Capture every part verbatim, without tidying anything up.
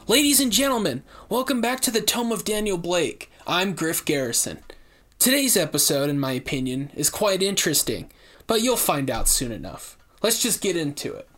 Ladies and gentlemen, welcome back to the Tome of Daniel Blake. I'm Griff Garrison. Today's episode, in my opinion, is quite interesting, but you'll find out soon enough. Let's just get into it.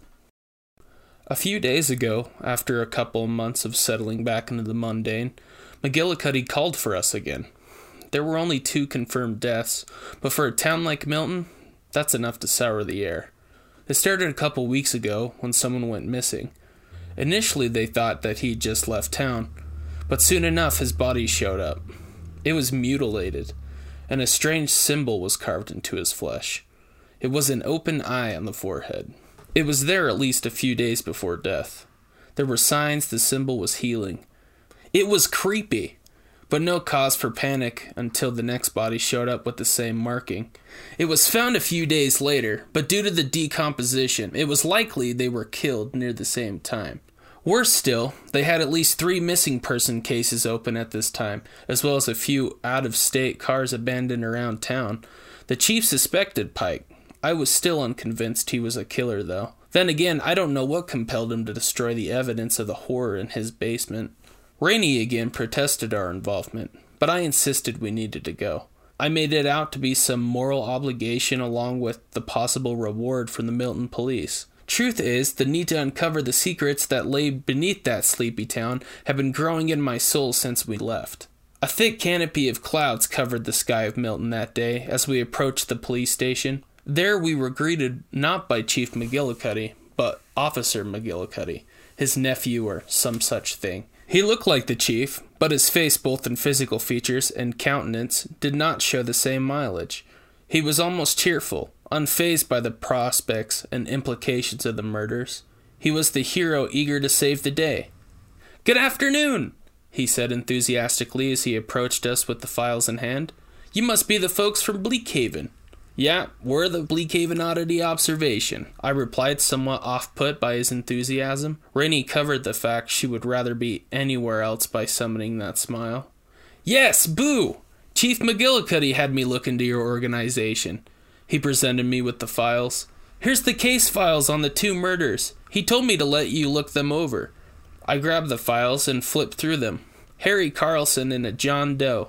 A few days ago, after a couple months of settling back into the mundane, McGillicuddy called for us again. There were only two confirmed deaths, but for a town like Milton, that's enough to sour the air. It started a couple weeks ago when someone went missing. Initially, they thought that he'd just left town, but soon enough his body showed up. It was mutilated, and a strange symbol was carved into his flesh. It was an open eye on the forehead. It was there at least a few days before death. There were signs the symbol was healing. It was creepy, but no cause for panic until the next body showed up with the same marking. It was found a few days later, but due to the decomposition, it was likely they were killed near the same time. Worse still, they had at least three missing person cases open at this time, as well as a few out-of-state cars abandoned around town. The chief suspected Pike. I was still unconvinced he was a killer, though. Then again, I don't know what compelled him to destroy the evidence of the horror in his basement. Rainey again protested our involvement, but I insisted we needed to go. I made it out to be some moral obligation along with the possible reward from the Milton police. Truth is, the need to uncover the secrets that lay beneath that sleepy town had been growing in my soul since we left. A thick canopy of clouds covered the sky of Milton that day as we approached the police station. There we were greeted not by Chief McGillicuddy, but Officer McGillicuddy, his nephew or some such thing. He looked like the chief, but his face, both in physical features and countenance, did not show the same mileage. He was almost cheerful, unfazed by the prospects and implications of the murders. He was the hero eager to save the day. "Good afternoon," he said enthusiastically as he approached us with the files in hand. "You must be the folks from Bleakhaven." "Yeah, we're the Bleakhaven Oddity Observation," I replied, somewhat off-put by his enthusiasm. Rainey covered the fact she would rather be anywhere else by summoning that smile. "Yes, boo! Chief McGillicuddy had me look into your organization." He presented me with the files. "Here's the case files on the two murders. He told me to let you look them over." I grabbed the files and flipped through them. Harry Carlson and a John Doe.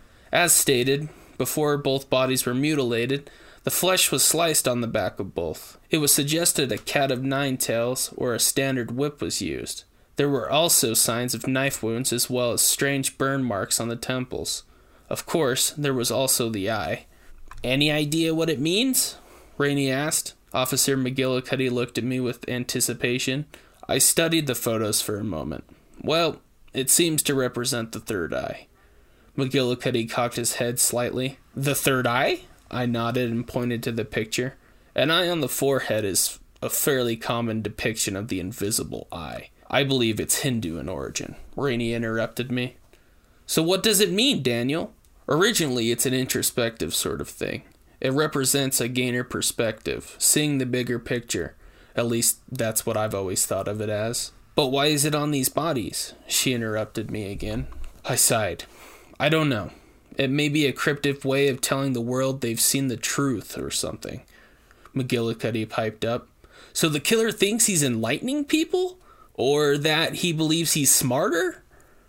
As stated, before both bodies were mutilated, the flesh was sliced on the back of both. It was suggested a cat of nine tails or a standard whip was used. There were also signs of knife wounds as well as strange burn marks on the temples. Of course, there was also the eye. "Any idea what it means?" Rainey asked. Officer McGillicuddy looked at me with anticipation. I studied the photos for a moment. "Well, it seems to represent the third eye." McGillicuddy cocked his head slightly. "The third eye?" I nodded and pointed to the picture. An eye on the forehead is a fairly common depiction of the invisible eye. I believe it's Hindu in origin. Rainey interrupted me. "So what does it mean, Daniel?" "Originally, it's an introspective sort of thing. It represents a gainer perspective, seeing the bigger picture. At least, that's what I've always thought of it as." "But why is it on these bodies?" She interrupted me again. I sighed. "I don't know. It may be a cryptic way of telling the world they've seen the truth or something." McGillicuddy piped up. "So the killer thinks he's enlightening people? Or that he believes he's smarter?"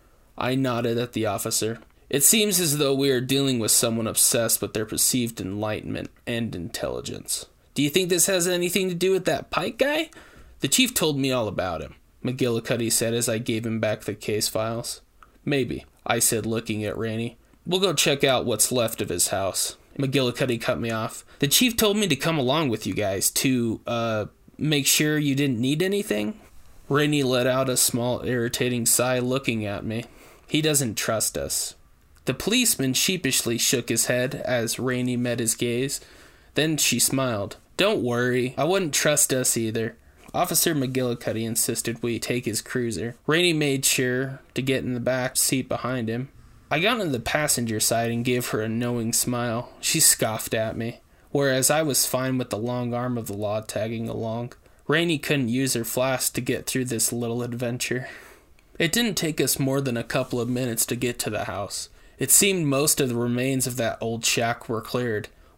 I nodded at the officer. "It seems as though we are dealing with someone obsessed with their perceived enlightenment and intelligence." "Do you think this has anything to do with that Pike guy?" "The chief told me all about him," McGillicuddy said as I gave him back the case files. "Maybe," I said, looking at Rainey. "We'll go check out what's left of his house." McGillicuddy cut me off. "The chief told me to come along with you guys to, uh, make sure you didn't need anything." Rainey let out a small irritating sigh looking at me. "He doesn't trust us." The policeman sheepishly shook his head as Rainey met his gaze. Then she smiled. "Don't worry, I wouldn't trust us either." Officer McGillicuddy insisted we take his cruiser. Rainey made sure to get in the back seat behind him. I got into the passenger side and gave her a knowing smile. She scoffed at me, whereas I was fine with the long arm of the law tagging along. Rainey couldn't use her flask to get through this little adventure. It didn't take us more than a couple of minutes to get to the house. It seemed most of the remains of that old shack were cleared.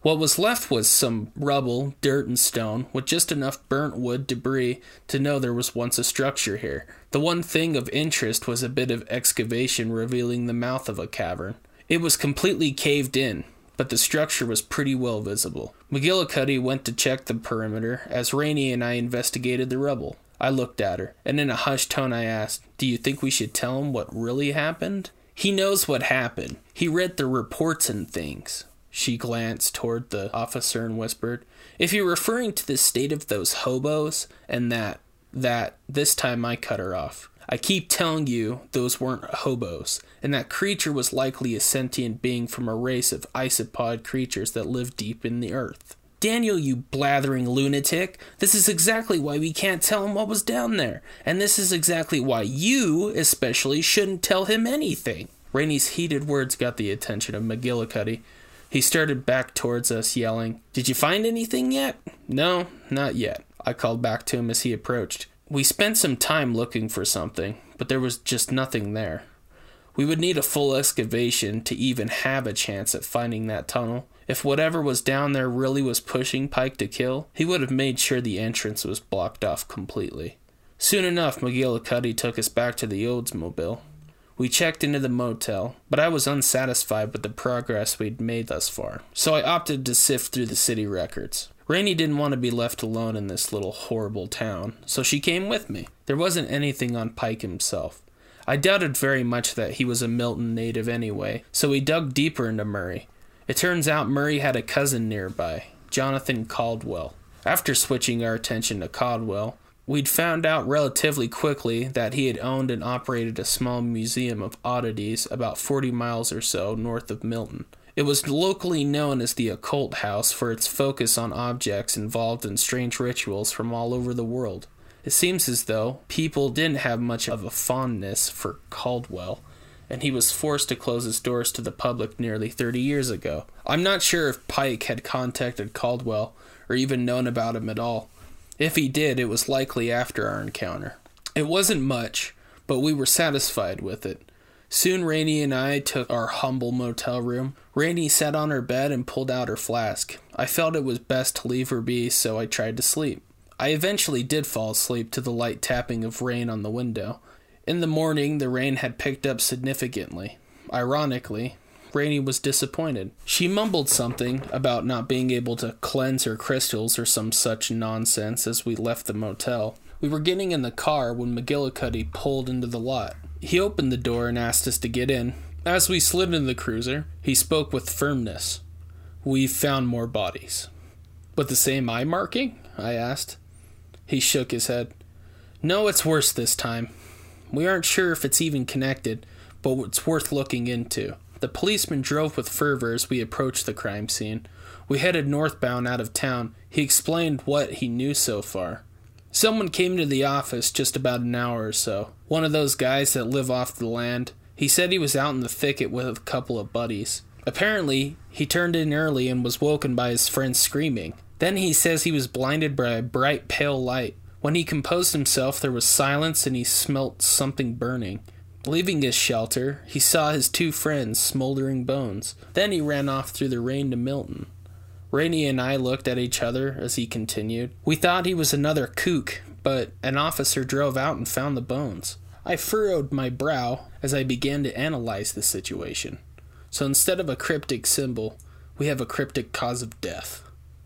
What was left was some rubble, dirt, and stone, with just enough burnt wood debris to know there was once a structure here. The one thing of interest was a bit of excavation revealing the mouth of a cavern. It was completely caved in, but the structure was pretty well visible. McGillicuddy went to check the perimeter as Rainey and I investigated the rubble. I looked at her, and in a hushed tone I asked, "Do you think we should tell him what really happened?" "He knows what happened. He read the reports and things." She glanced toward the officer and whispered, "If you're referring to the state of those hobos and that, that, this time I cut her off. I keep telling you those weren't hobos, and that creature was likely a sentient being from a race of isopod creatures that live deep in the earth." "Daniel, you blathering lunatic, this is exactly why we can't tell him what was down there, and this is exactly why you, especially, shouldn't tell him anything." Rainey's heated words got the attention of McGillicuddy. He started back towards us, yelling, "Did you find anything yet?" "No, not yet," I called back to him as he approached. "We spent some time looking for something, but there was just nothing there. We would need a full excavation to even have a chance at finding that tunnel. If whatever was down there really was pushing Pike to kill, he would have made sure the entrance was blocked off completely." Soon enough, McGillicuddy took us back to the Oldsmobile. We checked into the motel, but I was unsatisfied with the progress we'd made thus far, so I opted to sift through the city records. Rainey didn't want to be left alone in this little horrible town, so she came with me. There wasn't anything on Pike himself. I doubted very much that he was a Milton native anyway, so we dug deeper into Murray. It turns out Murray had a cousin nearby, Jonathan Caldwell. After switching our attention to Caldwell, we'd found out relatively quickly that he had owned and operated a small museum of oddities about forty miles or so north of Milton. It was locally known as the Occult House for its focus on objects involved in strange rituals from all over the world. It seems as though people didn't have much of a fondness for Caldwell, and he was forced to close his doors to the public nearly thirty years ago. I'm not sure if Pike had contacted Caldwell or even known about him at all. If he did, it was likely after our encounter. It wasn't much, but we were satisfied with it. Soon Rainey and I took our humble motel room. Rainey sat on her bed and pulled out her flask. I felt it was best to leave her be, so I tried to sleep. I eventually did fall asleep to the light tapping of rain on the window. In the morning, the rain had picked up significantly. Ironically, Rainey was disappointed. She mumbled something about not being able to cleanse her crystals or some such nonsense as we left the motel. We were getting in the car when McGillicuddy pulled into the lot. He opened the door and asked us to get in. As we slid into the cruiser, he spoke with firmness. "We've found more bodies." "With the same eye marking?" I asked. He shook his head. "No, it's worse this time. We aren't sure if it's even connected, but it's worth looking into." The policeman drove with fervor as we approached the crime scene. We headed northbound out of town. He explained what he knew so far. "Someone came to the office just about an hour or so. One of those guys that live off the land. He said he was out in the thicket with a couple of buddies. Apparently, he turned in early and was woken by his friends screaming. Then he says he was blinded by a bright pale light. When he composed himself, there was silence and he smelt something burning. Leaving his shelter, he saw his two friends' smoldering bones. Then he ran off through the rain to Milton." Rainey and I looked at each other as he continued. We thought he was another kook, but an officer drove out and found the bones. I furrowed my brow as I began to analyze the situation. So instead of a cryptic symbol, we have a cryptic cause of death.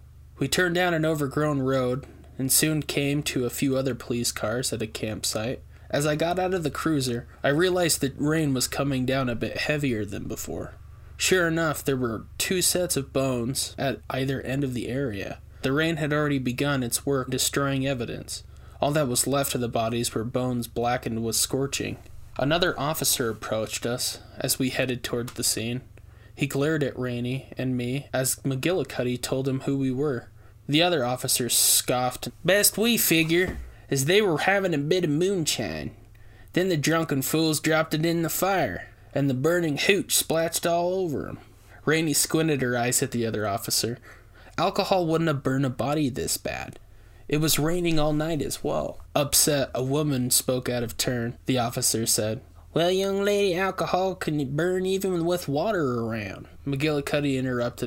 We turned down an overgrown road and soon came to a few other police cars at a campsite. As I got out of the cruiser, I realized that rain was coming down a bit heavier than before. Sure enough, there were two sets of bones at either end of the area. The rain had already begun its work destroying evidence. All that was left of the bodies were bones blackened with scorching. Another officer approached us as we headed toward the scene. He glared at Rainey and me as McGillicuddy told him who we were. The other officer scoffed. "Best we figure is they were having a bit of moonshine. Then the drunken fools dropped it in the fire, and the burning hooch splashed all over 'em." Rainey squinted her eyes at the other officer. "Alcohol wouldn't have burned a body this bad. It was raining all night as well." Upset, a woman spoke out of turn. The officer said, "Well, young lady, alcohol can burn even with water around." McGillicuddy interrupted him.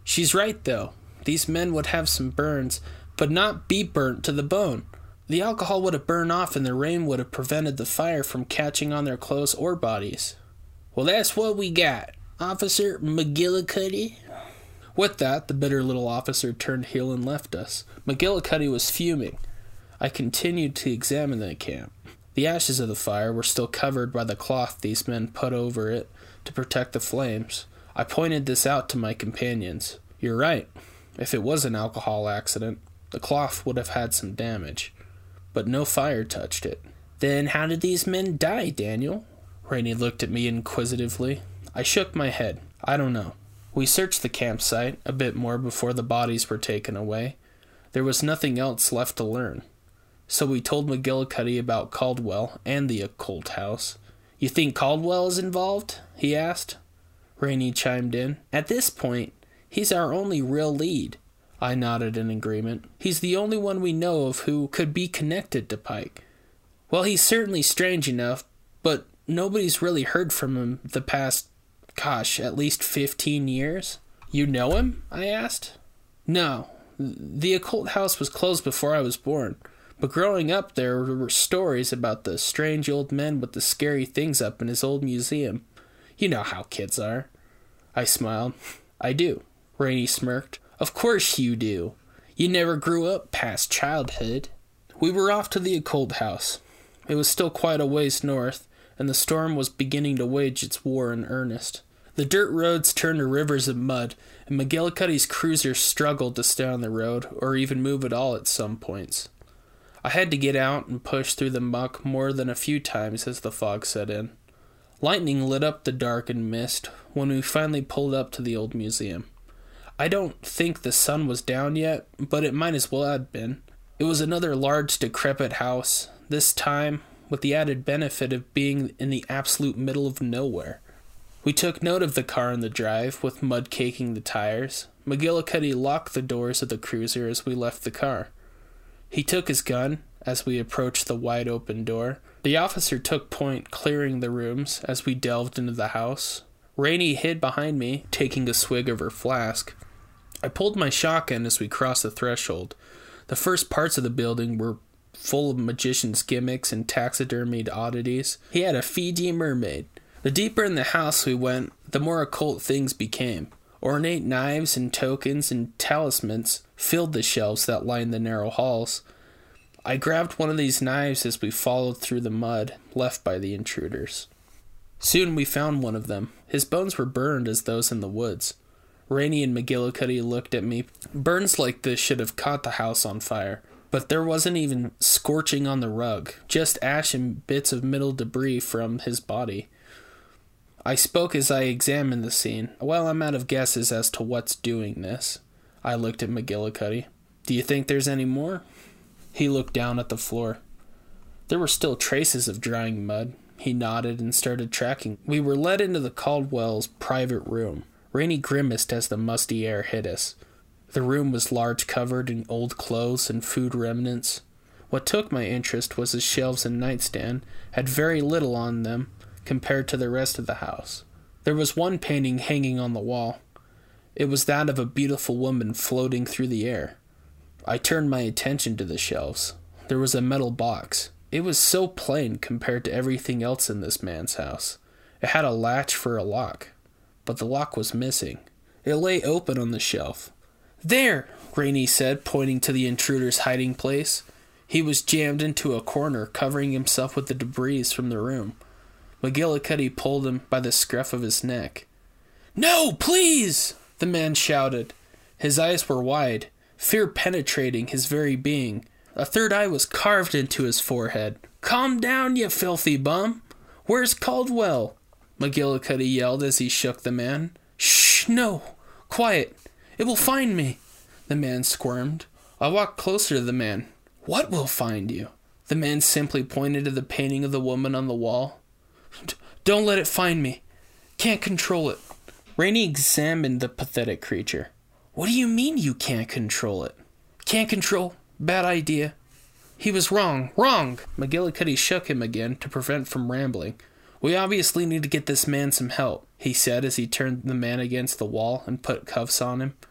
She's right, though. These men would have some burns, but not be burnt to the bone. The alcohol would have burned off and the rain would have prevented the fire from catching on their clothes or bodies. Well, that's what we got, Officer McGillicuddy. With that, the bitter little officer turned heel and left us. McGillicuddy was fuming. I continued to examine the camp. The ashes of the fire were still covered by the cloth these men put over it to protect the flames. I pointed this out to my companions. You're right. If it was an alcohol accident, the cloth would have had some damage. But no fire touched it. Then how did these men die, Daniel? Rainey looked at me inquisitively. I shook my head. I don't know. We searched the campsite a bit more before the bodies were taken away. There was nothing else left to learn. So we told McGillicuddy about Caldwell and the occult house. You think Caldwell is involved? He asked. Rainey chimed in. At this point, he's our only real lead. I nodded in agreement. He's the only one we know of who could be connected to Pike. Well, he's certainly strange enough, but nobody's really heard from him the past, gosh, at least fifteen years. You know him? I asked. No. The occult house was closed before I was born, but growing up there were stories about the strange old men with the scary things up in his old museum. You know how kids are. I smiled. I do. Rainey smirked. Of course you do. You never grew up past childhood. We were off to the occult house. It was still quite a ways north, and the storm was beginning to wage its war in earnest. The dirt roads turned to rivers of mud, and McGillicuddy's cruiser struggled to stay on the road, or even move at all at some points. I had to get out and push through the muck more than a few times as the fog set in. Lightning lit up the darkened mist when we finally pulled up to the old museum. I don't think the sun was down yet, but it might as well have been. It was another large, decrepit house, this time with the added benefit of being in the absolute middle of nowhere. We took note of the car in the drive, with mud caking the tires. McGillicuddy locked the doors of the cruiser as we left the car. He took his gun as we approached the wide-open door. The officer took point, clearing the rooms as we delved into the house. Rainey hid behind me, taking a swig of her flask. I pulled my shotgun as we crossed the threshold. The first parts of the building were full of magician's gimmicks and taxidermied oddities. He had a Fiji mermaid. The deeper in the house we went, the more occult things became. Ornate knives and tokens and talismans filled the shelves that lined the narrow halls. I grabbed one of these knives as we followed through the mud left by the intruders. Soon we found one of them. His bones were burned as those in the woods. Rainey and McGillicuddy looked at me. Burns like this should have caught the house on fire, but there wasn't even scorching on the rug, just ash and bits of metal debris from his body. I spoke as I examined the scene. Well, I'm out of guesses as to what's doing this. I looked at McGillicuddy. Do you think there's any more? He looked down at the floor. There were still traces of drying mud. He nodded and started tracking. We were led into the Caldwell's private room. Rainey grimaced as the musty air hit us. The room was large, covered in old clothes and food remnants. What took my interest was his shelves and nightstand had very little on them compared to the rest of the house. There was one painting hanging on the wall. It was that of a beautiful woman floating through the air. I turned my attention to the shelves. There was a metal box. It was so plain compared to everything else in this man's house. It had a latch for a lock, but the lock was missing. It lay open on the shelf. There, Rainey said, pointing to the intruder's hiding place. He was jammed into a corner, covering himself with the debris from the room. McGillicuddy pulled him by the scruff of his neck. No, please! The man shouted. His eyes were wide, fear penetrating his very being. A third eye was carved into his forehead. Calm down, you filthy bum! Where's Caldwell? McGillicuddy yelled as he shook the man. Shh, no! Quiet! It will find me! The man squirmed. I walked closer to the man. What will find you? The man simply pointed to the painting of the woman on the wall. Don't let it find me. Can't control it. Rainey examined the pathetic creature. What do you mean you can't control it? Can't control? Bad idea. He was wrong. Wrong! McGillicuddy shook him again to prevent from rambling. We obviously need to get this man some help, he said as he turned the man against the wall and put cuffs on him.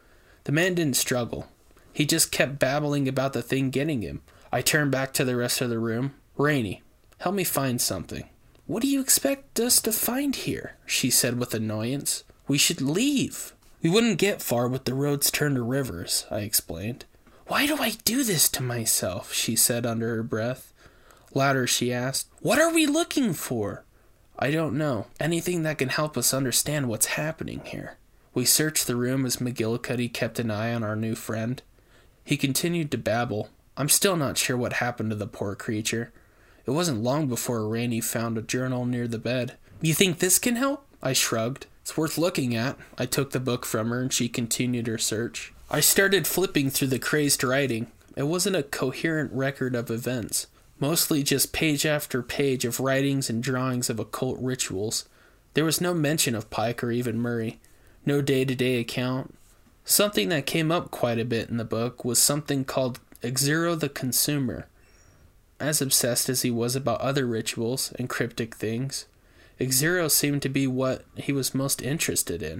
The man didn't struggle. He just kept babbling about the thing getting him. I turned back to the rest of the room. Rainey, help me find something. What do you expect us to find here? She said with annoyance. We should leave. We wouldn't get far with the roads turned to rivers, I explained. Why do I do this to myself? She said under her breath. Louder, she asked, what are we looking for? I don't know. Anything that can help us understand what's happening here. We searched the room as McGillicuddy kept an eye on our new friend. He continued to babble. I'm still not sure what happened to the poor creature. It wasn't long before Rainey found a journal near the bed. You think this can help? I shrugged. It's worth looking at. I took the book from her and she continued her search. I started flipping through the crazed writing. It wasn't a coherent record of events. Mostly just page after page of writings and drawings of occult rituals. There was no mention of Pike or even Murray. No day-to-day account. Something that came up quite a bit in the book was something called Xero the Consumer. As obsessed as he was about other rituals and cryptic things, Xero seemed to be what he was most interested in.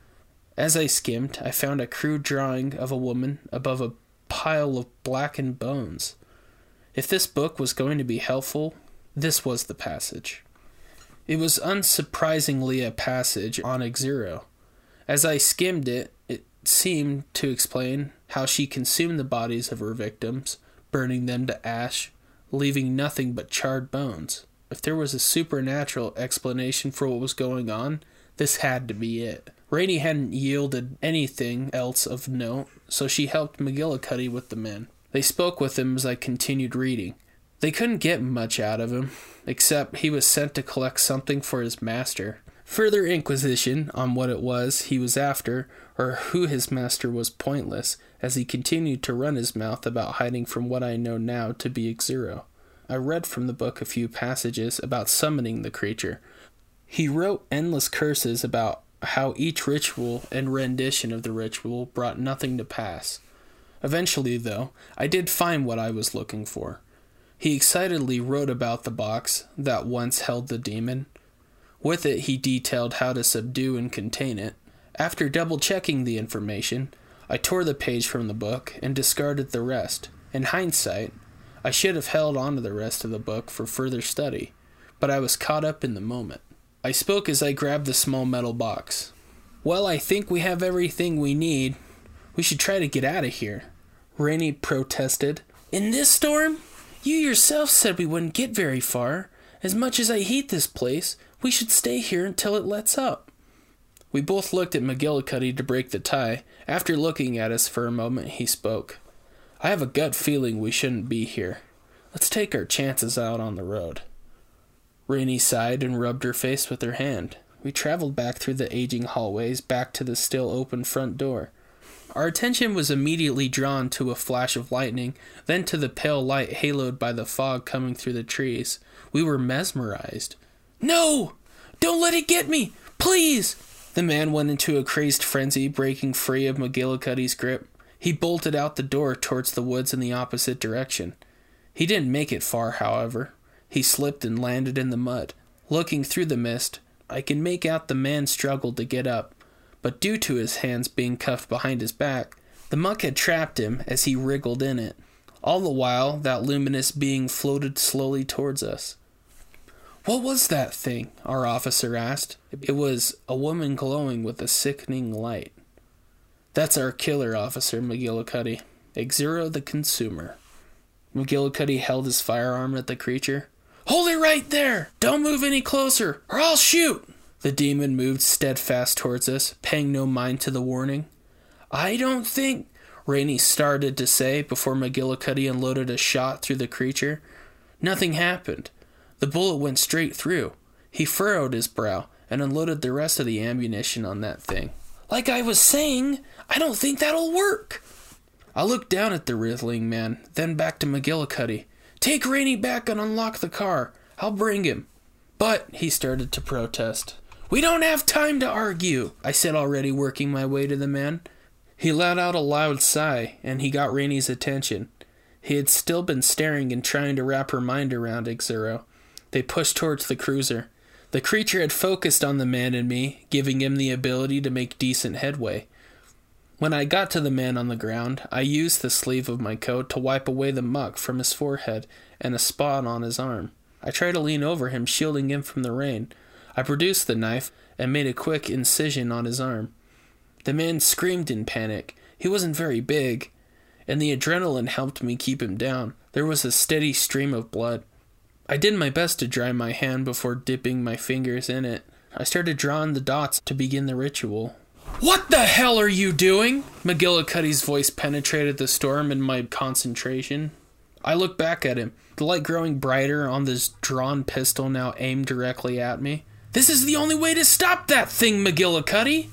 As I skimmed, I found a crude drawing of a woman above a pile of blackened bones. If this book was going to be helpful, this was the passage. It was unsurprisingly a passage on Xero. As I skimmed it, it seemed to explain how she consumed the bodies of her victims, burning them to ash, leaving nothing but charred bones. If there was a supernatural explanation for what was going on, this had to be it. Rainey hadn't yielded anything else of note, so she helped McGillicuddy with the men. They spoke with him as I continued reading. They couldn't get much out of him, except he was sent to collect something for his master. Further inquisition on what it was he was after, or who his master was, pointless, as he continued to run his mouth about hiding from what I know now to be Xero. I read from the book a few passages about summoning the creature. He wrote endless curses about how each ritual and rendition of the ritual brought nothing to pass. Eventually, though, I did find what I was looking for. He excitedly wrote about the box that once held the demon. With it, he detailed how to subdue and contain it. After double-checking the information, I tore the page from the book and discarded the rest. In hindsight, I should have held on to the rest of the book for further study, but I was caught up in the moment. I spoke as I grabbed the small metal box. Well, I think we have everything we need. We should try to get out of here, Rainey protested. In this storm? You yourself said we wouldn't get very far. As much as I hate this place, we should stay here until it lets up. We both looked at McGillicuddy to break the tie. After looking at us for a moment, he spoke. I have a gut feeling we shouldn't be here. Let's take our chances out on the road. Rainey sighed and rubbed her face with her hand. We traveled back through the aging hallways, back to the still open front door. Our attention was immediately drawn to a flash of lightning, then to the pale light haloed by the fog coming through the trees. We were mesmerized. No! Don't let it get me! Please! The man went into a crazed frenzy, breaking free of McGillicuddy's grip. He bolted out the door towards the woods in the opposite direction. He didn't make it far, however. He slipped and landed in the mud. Looking through the mist, I could make out the man struggled to get up, but due to his hands being cuffed behind his back, the muck had trapped him as he wriggled in it. All the while, that luminous being floated slowly towards us. What was that thing? Our officer asked. It was a woman glowing with a sickening light. That's our killer, Officer McGillicuddy. Xero the Consumer. McGillicuddy held his firearm at the creature. Hold it right there! Don't move any closer, or I'll shoot! The demon moved steadfast towards us, paying no mind to the warning. I don't think... Rainey started to say before McGillicuddy unloaded a shot through the creature. Nothing happened. The bullet went straight through. He furrowed his brow and unloaded the rest of the ammunition on that thing. Like I was saying, I don't think that'll work. I looked down at the writhing man, then back to McGillicuddy. Take Rainey back and unlock the car. I'll bring him. But, he started to protest. We don't have time to argue, I said, already working my way to the man. He let out a loud sigh, and he got Rainey's attention. He had still been staring and trying to wrap her mind around Xero. They pushed towards the cruiser. The creature had focused on the man and me, giving him the ability to make decent headway. When I got to the man on the ground, I used the sleeve of my coat to wipe away the muck from his forehead and a spot on his arm. I tried to lean over him, shielding him from the rain. I produced the knife and made a quick incision on his arm. The man screamed in panic. He wasn't very big, and the adrenaline helped me keep him down. There was a steady stream of blood. I did my best to dry my hand before dipping my fingers in it. I started drawing the dots to begin the ritual. "What the hell are you doing?" McGillicuddy's voice penetrated the storm in my concentration. I looked back at him, the light growing brighter on this drawn pistol now aimed directly at me. "This is the only way to stop that thing, McGillicuddy!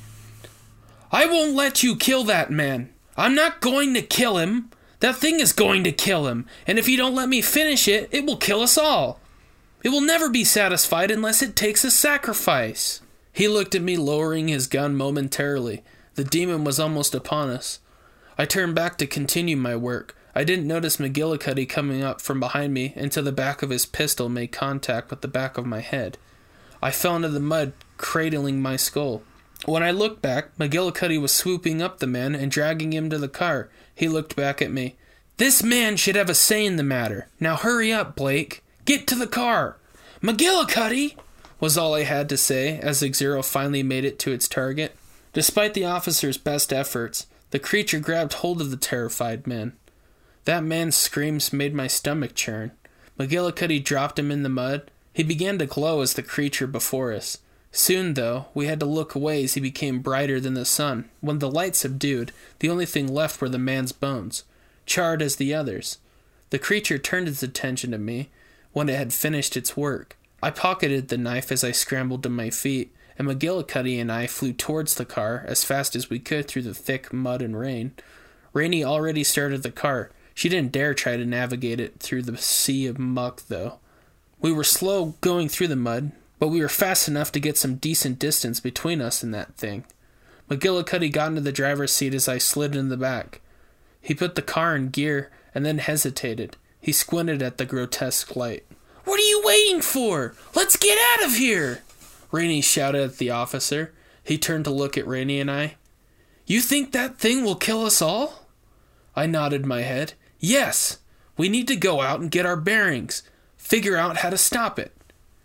I won't let you kill that man. I'm not going to kill him. That thing is going to kill him, and if you don't let me finish it, it will kill us all. It will never be satisfied unless it takes a sacrifice." He looked at me, lowering his gun momentarily. The demon was almost upon us. I turned back to continue my work. I didn't notice McGillicuddy coming up from behind me until the back of his pistol made contact with the back of my head. I fell into the mud, cradling my skull. When I looked back, McGillicuddy was swooping up the man and dragging him to the car. He looked back at me. "This man should have a say in the matter. Now hurry up, Blake. Get to the car." "McGillicuddy!" was all I had to say as the Xero finally made it to its target. Despite the officer's best efforts, the creature grabbed hold of the terrified man. That man's screams made my stomach churn. McGillicuddy dropped him in the mud. He began to glow as the creature before us. Soon, though, we had to look away as he became brighter than the sun. When the light subdued, the only thing left were the man's bones, charred as the others. The creature turned its attention to me when it had finished its work. I pocketed the knife as I scrambled to my feet, and McGillicuddy and I flew towards the car as fast as we could through the thick mud and rain. Rainey already started the car. She didn't dare try to navigate it through the sea of muck, though. We were slow going through the mud, but we were fast enough to get some decent distance between us and that thing. McGillicuddy got into the driver's seat as I slid in the back. He put the car in gear and then hesitated. He squinted at the grotesque light. "What are you waiting for? Let's get out of here!" Rainey shouted at the officer. He turned to look at Rainey and I. "You think that thing will kill us all?" I nodded my head. "Yes! We need to go out and get our bearings. Figure out how to stop it."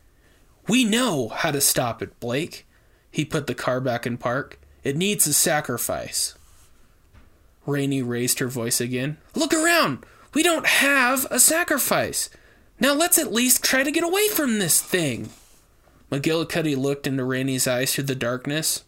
"We know how to stop it, Blake." He put the car back in park. "It needs a sacrifice." Rainey raised her voice again. "Look around! We don't have a sacrifice. Now let's at least try to get away from this thing." McGillicuddy looked into Rainey's eyes through the darkness.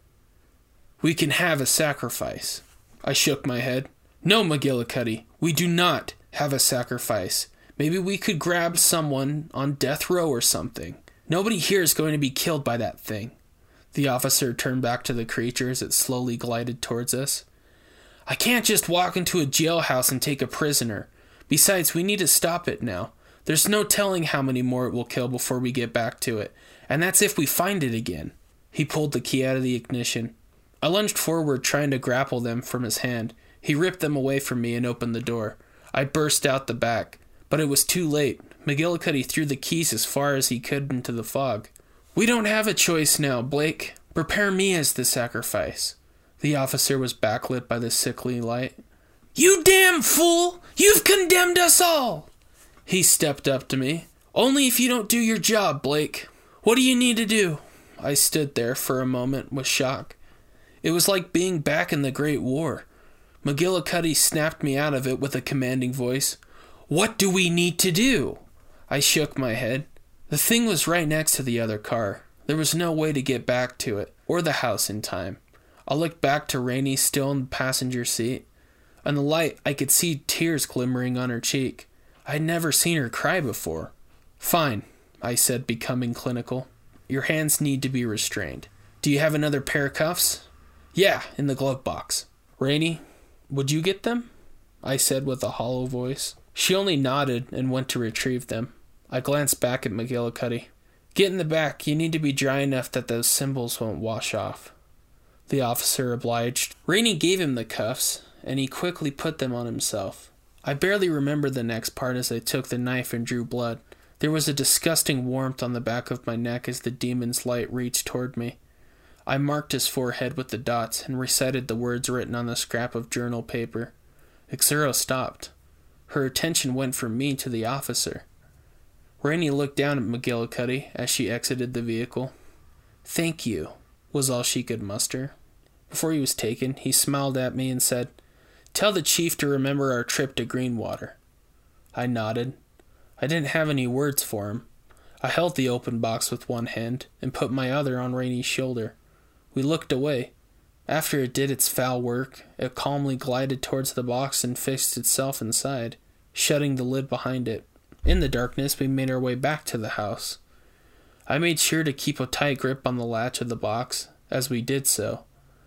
"We can have a sacrifice." I shook my head. "No, McGillicuddy, we do not have a sacrifice. Maybe we could grab someone on death row or something. Nobody here is going to be killed by that thing." The officer turned back to the creature as it slowly glided towards us. "I can't just walk into a jailhouse and take a prisoner. Besides, we need to stop it now. There's no telling how many more it will kill before we get back to it, and that's if we find it again." He pulled the key out of the ignition. I lunged forward, trying to grapple them from his hand. He ripped them away from me and opened the door. I burst out the back, but it was too late. McGillicuddy threw the keys as far as he could into the fog. "We don't have a choice now, Blake. Prepare me as the sacrifice." The officer was backlit by the sickly light. "You damn fool! You've condemned us all!" He stepped up to me. "Only if you don't do your job, Blake. What do you need to do?" I stood there for a moment with shock. It was like being back in the Great War. McGillicuddy snapped me out of it with a commanding voice. "What do we need to do?" I shook my head. The thing was right next to the other car. There was no way to get back to it, or the house in time. I looked back to Rainey still in the passenger seat. In the light, I could see tears glimmering on her cheek. I had never seen her cry before. "Fine," I said, becoming clinical. "Your hands need to be restrained. Do you have another pair of cuffs?" "Yeah, in the glove box." "Rainey, would you get them?" I said with a hollow voice. She only nodded and went to retrieve them. I glanced back at McGillicuddy. "Get in the back. You need to be dry enough that those symbols won't wash off." The officer obliged. Rainey gave him the cuffs, and he quickly put them on himself. I barely remember the next part as I took the knife and drew blood. There was a disgusting warmth on the back of my neck as the demon's light reached toward me. I marked his forehead with the dots and recited the words written on the scrap of journal paper. Xero stopped. Her attention went from me to the officer. Rainey looked down at McGillicuddy as she exited the vehicle. "Thank you," was all she could muster. Before he was taken, he smiled at me and said, "Tell the chief to remember our trip to Greenwater." I nodded. I didn't have any words for him. I held the open box with one hand and put my other on Rainey's shoulder. We looked away. After it did its foul work, it calmly glided towards the box and fixed itself inside, shutting the lid behind it. In the darkness, we made our way back to the house. I made sure to keep a tight grip on the latch of the box as we did so.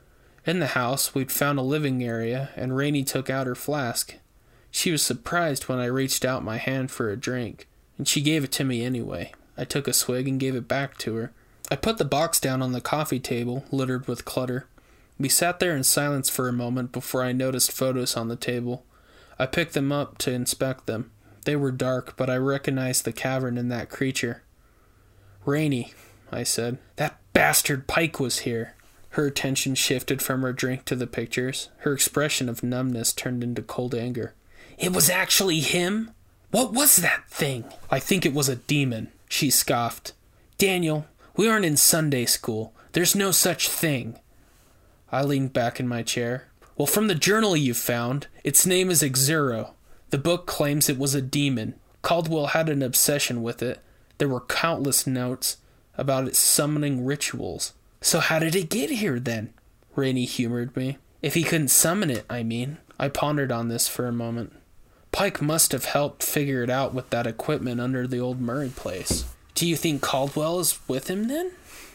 In the house, we'd found a living area, and Rainey took out her flask. She was surprised when I reached out my hand for a drink, and she gave it to me anyway. I took a swig and gave it back to her. I put the box down on the coffee table, littered with clutter. We sat there in silence for a moment before I noticed photos on the table. I picked them up to inspect them. They were dark, but I recognized the cavern in that creature. "Rainey," I said, "that bastard Pike was here." Her attention shifted from her drink to the pictures. Her expression of numbness turned into cold anger. "It was actually him? What was that thing?" "I think it was a demon," she scoffed. "Daniel, we aren't in Sunday school. There's no such thing." I leaned back in my chair. "Well, from the journal you found, its name is Xero. The book claims it was a demon. Caldwell had an obsession with it. There were countless notes about its summoning rituals." "So how did it get here, then?" Rainey humored me. "If he couldn't summon it, I mean." I pondered on this for a moment. "Pike must have helped figure it out with that equipment under the old Murray place." "Do you think Caldwell is with him, then?"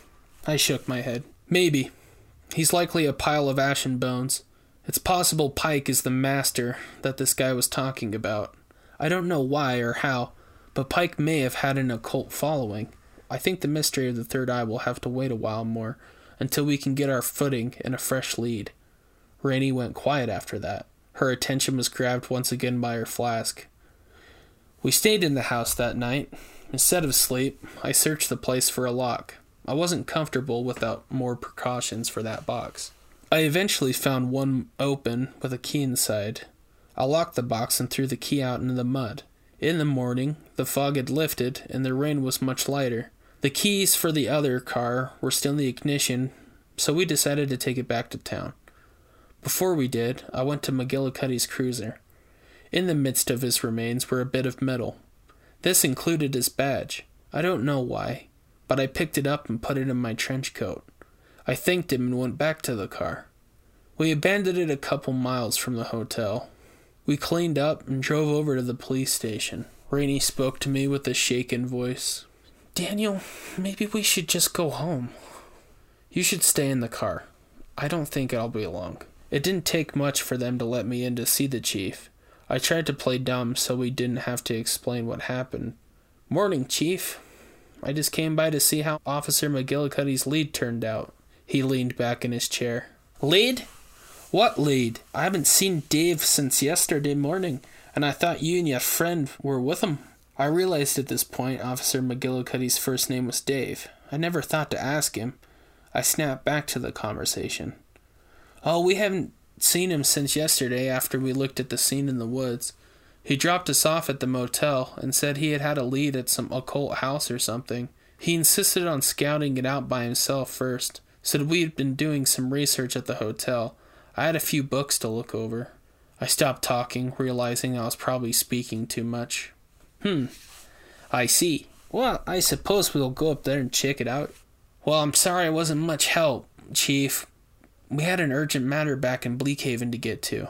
I shook my head. "Maybe. He's likely a pile of ashen bones. It's possible Pike is the master that this guy was talking about. I don't know why or how, but Pike may have had an occult following. I think the mystery of the third eye will have to wait a while more, until we can get our footing and a fresh lead." Rainey went quiet after that. Her attention was grabbed once again by her flask. We stayed in the house that night. Instead of sleep, I searched the place for a lock. I wasn't comfortable without more precautions for that box. I eventually found one open with a key inside. I locked the box and threw the key out into the mud. In the morning, the fog had lifted and the rain was much lighter. The keys for the other car were still in the ignition, so we decided to take it back to town. Before we did, I went to McGillicuddy's cruiser. In the midst of his remains were a bit of metal. This included his badge. I don't know why, but I picked it up and put it in my trench coat. I thanked him and went back to the car. We abandoned it a couple miles from the hotel. We cleaned up and drove over to the police station. Rainey spoke to me with a shaken voice. "Daniel, maybe we should just go home." "You should stay in the car. I don't think I'll be long." It didn't take much for them to let me in to see the chief. I tried to play dumb so we didn't have to explain what happened. "Morning, Chief. I just came by to see how Officer McGillicuddy's lead turned out." He leaned back in his chair. "Lead? What lead? I haven't seen Dave since yesterday morning, and I thought you and your friend were with him." I realized at this point Officer McGillicuddy's first name was Dave. I never thought to ask him. I snapped back to the conversation. "Oh, we haven't seen him since yesterday after we looked at the scene in the woods. He dropped us off at the motel and said he had had a lead at some occult house or something. He insisted on scouting it out by himself first. Said we had been doing some research at the hotel. I had a few books to look over." I stopped talking, realizing I was probably speaking too much. Hmm, I see. Well, I suppose we'll go up there and check it out." "Well, I'm sorry I wasn't much help, Chief. We had an urgent matter back in Bleakhaven to get to."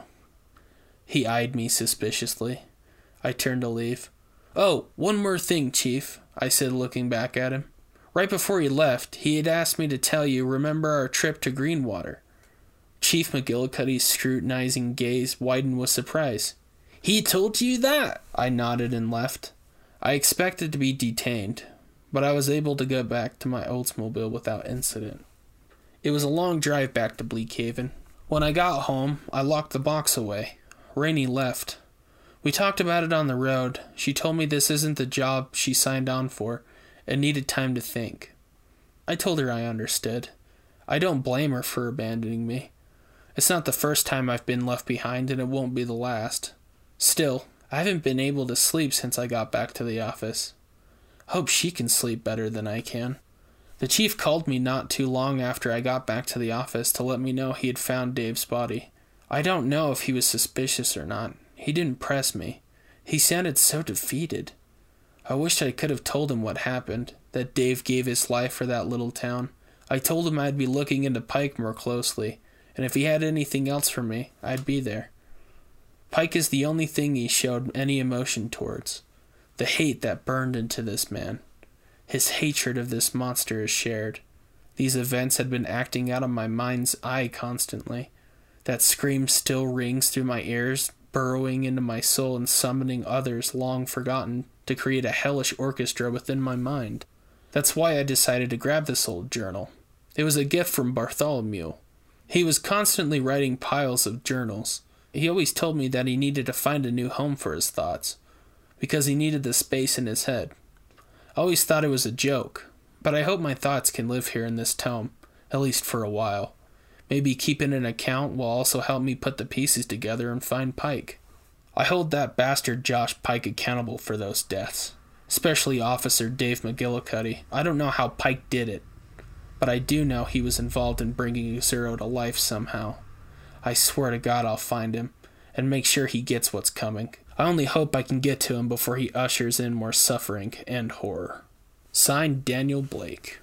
He eyed me suspiciously. I turned to leave. "Oh, one more thing, Chief," I said, looking back at him. "Right before he left, he had asked me to tell you, remember our trip to Greenwater?" Chief McGillicuddy's scrutinizing gaze widened with surprise. "He told you that?" I nodded and left. I expected to be detained, but I was able to go back to my Oldsmobile without incident. It was a long drive back to Bleakhaven. When I got home, I locked the box away. Rainey left. We talked about it on the road. She told me this isn't the job she signed on for and needed time to think. I told her I understood. I don't blame her for abandoning me. It's not the first time I've been left behind, and it won't be the last. Still, I haven't been able to sleep since I got back to the office. I hope she can sleep better than I can. The chief called me not too long after I got back to the office to let me know he had found Dave's body. I don't know if he was suspicious or not. He didn't press me. He sounded so defeated. I wished I could have told him what happened, that Dave gave his life for that little town. I told him I'd be looking into Pike more closely, and if he had anything else for me, I'd be there. Pike is the only thing he showed any emotion towards. The hate that burned into this man. His hatred of this monster is shared. These events had been acting out of my mind's eye constantly. That scream still rings through my ears, burrowing into my soul and summoning others long forgotten to create a hellish orchestra within my mind. That's why I decided to grab this old journal. It was a gift from Bartholomew. He was constantly writing piles of journals. He always told me that he needed to find a new home for his thoughts, because he needed the space in his head. I always thought it was a joke, but I hope my thoughts can live here in this tome, at least for a while. Maybe keeping an account will also help me put the pieces together and find Pike. I hold that bastard Josh Pike accountable for those deaths, especially Officer Dave McGillicuddy. I don't know how Pike did it, but I do know he was involved in bringing Zero to life somehow. I swear to God I'll find him, and make sure he gets what's coming. I only hope I can get to him before he ushers in more suffering and horror. Signed, Daniel Blake.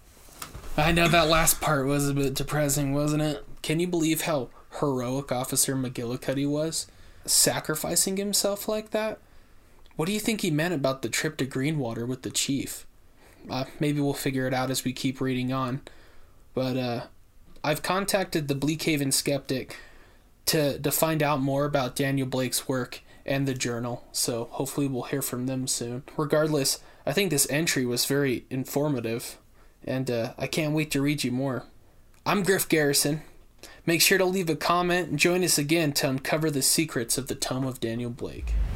I know that last part was a bit depressing, wasn't it? Can you believe how heroic Officer McGillicuddy was? Sacrificing himself like that? What do you think he meant about the trip to Greenwater with the chief? Uh, maybe we'll figure it out as we keep reading on. But uh, I've contacted the Bleakhaven Skeptic to, to find out more about Daniel Blake's work and the journal, so hopefully we'll hear from them soon. Regardless, I think this entry was very informative, and uh, I can't wait to read you more. I'm Griff Garrison. Make sure to leave a comment and join us again to uncover the secrets of the Tome of Daniel Blake.